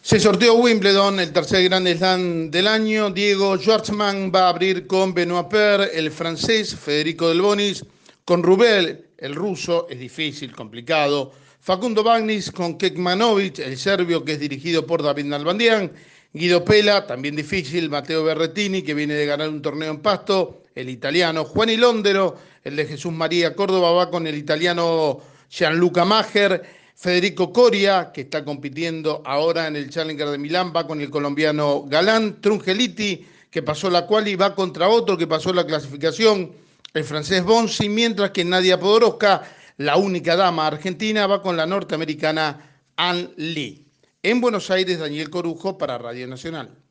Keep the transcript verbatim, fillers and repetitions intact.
Se sorteó Wimbledon, el tercer Grand Slam del año. Diego Schwartzman va a abrir con Benoit Paire, el francés. Federico Del Bonis con Rubel, el ruso. Es difícil, complicado. Facundo Bagnis con Kekmanovic, el serbio, que es dirigido por David Nalbandian. Guido Pella, también difícil. Matteo Berrettini, que viene de ganar un torneo en Pasto. El italiano. Juan Londero, el de Jesús María Córdoba, va con el italiano Gianluca Maher. Federico Coria, que está compitiendo ahora en el Challenger de Milán, va con el colombiano Galán. Trungeliti, que pasó la quali, va contra otro que pasó la clasificación, el francés Bonsi, mientras que Nadia Podoroska, la única dama argentina, va con la norteamericana Ann Lee. En Buenos Aires, Daniel Corujo para Radio Nacional.